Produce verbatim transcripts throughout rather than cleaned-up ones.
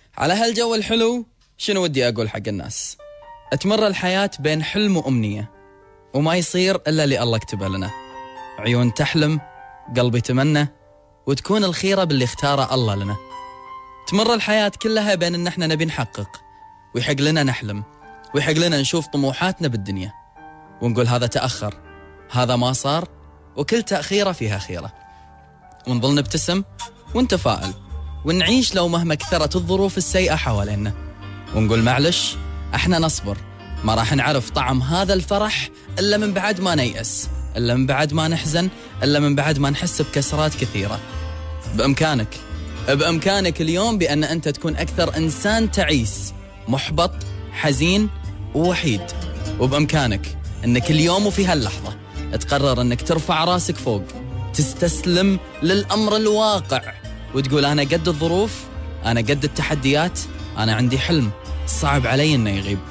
على هالجو الحلو شنو ودي أقول حق الناس؟ تمر الحياة بين حلم وأمنية، وما يصير إلا اللي الله كتبه لنا. عيون تحلم، قلب يتمنى، وتكون الخيرة باللي اختاره الله لنا. تمر الحياة كلها بين إن احنا نبي نحقق، ويحق لنا نحلم، ويحق لنا نشوف طموحاتنا بالدنيا، ونقول هذا تأخر، هذا ما صار، وكل تأخيرة فيها خيرة. ونظل نبتسم ونتفائل ونعيش لو مهما كثرت الظروف السيئة حوالينا، ونقول معلش احنا نصبر، ما راح نعرف طعم هذا الفرح إلا من بعد ما نيأس، إلا من بعد ما نحزن، إلا من بعد ما نحس بكسرات كثيرة. بإمكانك بإمكانك اليوم بأن أنت تكون أكثر إنسان تعيس، محبط، حزين ووحيد. وبإمكانك أنك اليوم وفي هاللحظة تقرر أنك ترفع راسك فوق، تستسلم للأمر الواقع، وتقول أنا قد الظروف، أنا قد التحديات، أنا عندي حلم صعب علي أنه يغيب.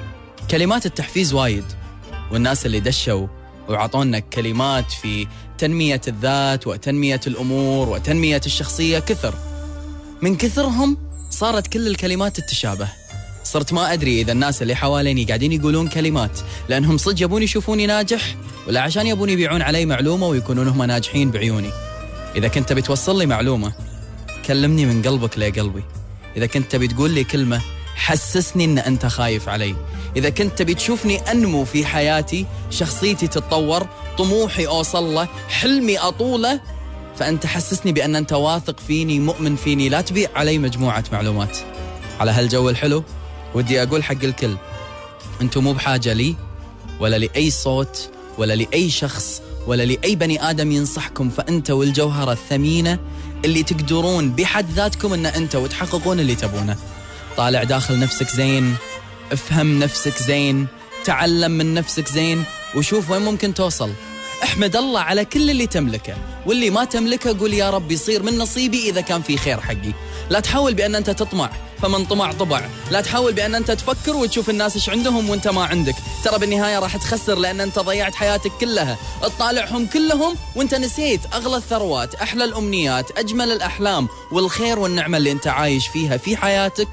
كلمات التحفيز وايد، والناس اللي دشوا وعطونا كلمات في تنمية الذات وتنمية الأمور وتنمية الشخصية كثر. من كثرهم صارت كل الكلمات تتشابه. صرت ما أدري إذا الناس اللي حواليني قاعدين يقولون كلمات لأنهم صدق يبون يشوفوني ناجح، ولا عشان يبون يبيعون علي معلومة ويكونون هم ناجحين بعيوني. إذا كنت بتوصل لي معلومة كلمني من قلبك لقلبي. إذا كنت بتقول لي كلمة حسسني أن أنت خايف علي. إذا كنت بتشوفني أنمو في حياتي، شخصيتي تتطور، طموحي أوصل له، حلمي أطوله، فأنت حسسني بأن أنت واثق فيني، مؤمن فيني. لا تبيع علي مجموعة معلومات. على هالجو الحلو ودي أقول حق الكل، أنتم مو بحاجة لي ولا لأي صوت ولا لأي شخص ولا لأي بني آدم ينصحكم، فأنت والجوهرة الثمينة اللي تقدرون بحد ذاتكم أن أنت وتحققون اللي تبونه. طالع داخل نفسك زين، افهم نفسك زين، تعلم من نفسك زين، وشوف وين ممكن توصل. احمد الله على كل اللي تملكه، واللي ما تملكه قول يا رب يصير من نصيبي إذا كان في خير حقي. لا تحاول بأن أنت تطمع، فمن طمع طبع. لا تحاول بأن أنت تفكر وتشوف الناس إيش عندهم وانت ما عندك. ترى بالنهاية راح تخسر، لأن أنت ضيعت حياتك كلها تطالعهم كلهم وانت نسيت أغلى الثروات، أحلى الأمنيات، أجمل الأحلام والخير والنعمة اللي انت عايش فيها في حياتك.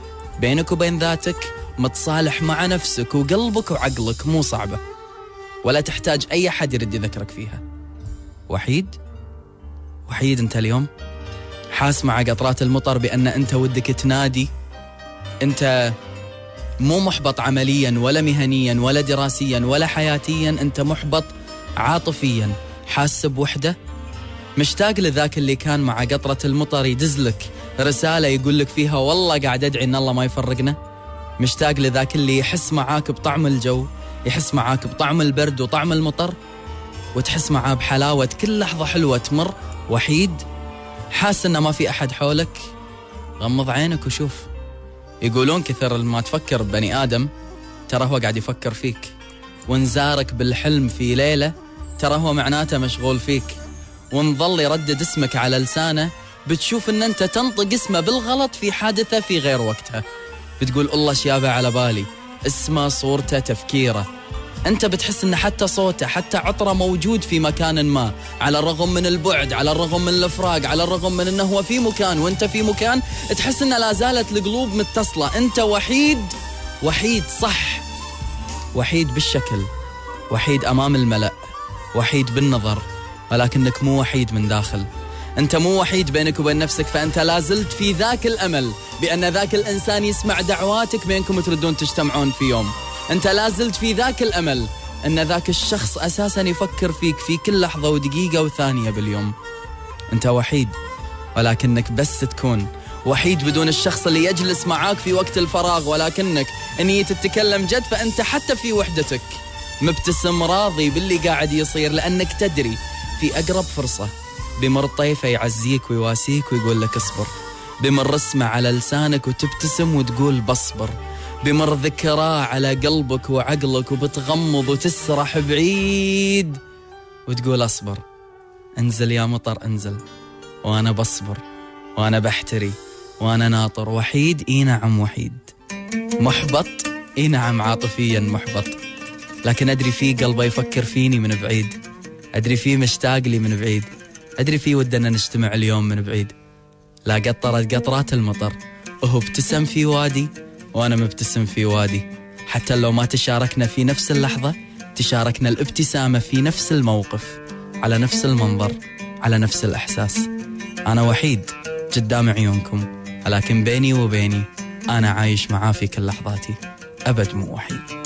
بينك وبين ذاتك متصالح مع نفسك وقلبك وعقلك، مو صعبة ولا تحتاج أي حد يرد يذكرك فيها. وحيد وحيد أنت اليوم حاس مع قطرات المطر بأن أنت ودك تنادي. أنت مو محبط عمليا ولا مهنيا ولا دراسيا ولا حياتيا، أنت محبط عاطفيا، حاس بوحدة، مشتاق لذاك اللي كان مع قطرة المطر يدزلك رسالة يقول لك فيها والله قاعد أدعي إن الله ما يفرقنا. مشتاق لذاك اللي يحس معاك بطعم الجو، يحس معاك بطعم البرد وطعم المطر، وتحس معاه بحلاوة كل لحظة حلوة تمر. وحيد حاس إن ما في أحد حولك، غمض عينك وشوف. يقولون كثر ما تفكر ببني آدم ترى هو قاعد يفكر فيك، ونزارك بالحلم في ليلة ترى هو معناته مشغول فيك، ونظل يردد اسمك على لسانه بتشوف إن أنت تنطق اسمه بالغلط في حادثة في غير وقتها. بتقول الله شيابه على بالي، اسمه، صورته، تفكيره. أنت بتحس إن حتى صوته، حتى عطره موجود في مكان ما، على الرغم من البعد، على الرغم من الافراق، على الرغم من أنه هو في مكان وأنت في مكان، تحس إن لا زالت القلوب متصلة. أنت وحيد، وحيد صح، وحيد بالشكل، وحيد أمام الملأ، وحيد بالنظر، ولكنك مو وحيد من داخل. أنت مو وحيد بينك وبين نفسك، فأنت لازلت في ذاك الأمل بأن ذاك الإنسان يسمع دعواتك بينكم تردون تجتمعون في يوم. أنت لازلت في ذاك الأمل أن ذاك الشخص أساساً يفكر فيك في كل لحظة ودقيقة وثانية باليوم. أنت وحيد، ولكنك بس تكون وحيد بدون الشخص اللي يجلس معاك في وقت الفراغ، ولكنك أني تتكلم جد، فأنت حتى في وحدتك مبتسم راضي باللي قاعد يصير، لأنك تدري في أقرب فرصة بمر طيفه يعزيك ويواسيك ويقول لك اصبر، بمر اسمه على لسانك وتبتسم وتقول بصبر، بمر ذكراه على قلبك وعقلك وبتغمض وتسرح بعيد وتقول أصبر. انزل يا مطر انزل، وأنا بصبر وأنا بحتري وأنا ناطر. وحيد، إي نعم وحيد. محبط، إي نعم عاطفيا محبط، لكن أدري فيه قلبه يفكر فيني من بعيد، أدري فيه مشتاق لي من بعيد، أدري فيه ودنا نجتمع اليوم من بعيد. لا قطرت قطرات المطر وهو ابتسم في وادي وأنا مبتسم في وادي. حتى لو ما تشاركنا في نفس اللحظة، تشاركنا الابتسامة في نفس الموقف، على نفس المنظر، على نفس الإحساس. أنا وحيد قدام عيونكم، لكن بيني وبيني أنا عايش معاه في كل لحظاتي، أبد مو وحيد.